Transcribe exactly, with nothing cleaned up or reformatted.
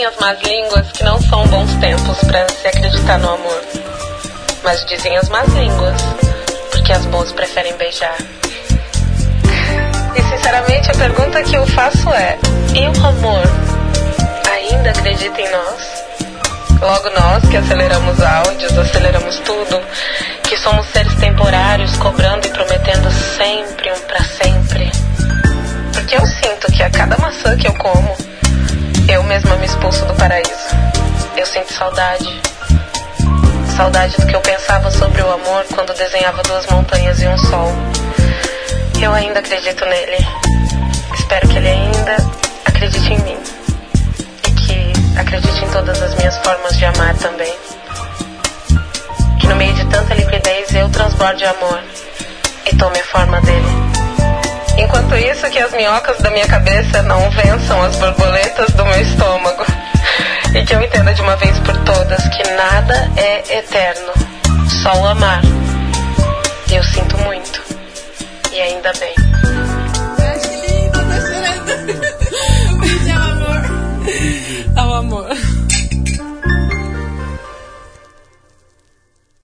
Dizem as más línguas que não são bons tempos para se acreditar no amor. Mas dizem as más línguas, porque as boas preferem beijar. E sinceramente a pergunta que eu faço é: e o amor ainda acredita em nós? Logo nós que aceleramos áudios, aceleramos tudo, que somos seres temporários, cobrando e prometendo sempre um pra sempre. Porque eu sinto que a cada maçã que eu como, eu mesma me expulso do paraíso. Eu sinto saudade. Saudade do que eu pensava sobre o amor quando desenhava duas montanhas e um sol. Eu ainda acredito nele. Espero que ele ainda acredite em mim. E que acredite em todas as minhas formas de amar também. Que no meio de tanta liquidez eu transborde amor e tome a forma dele. Enquanto isso, que as minhocas da minha cabeça não vençam as borboletas do meu estômago. E que eu entenda de uma vez por todas que nada é eterno, só o amar.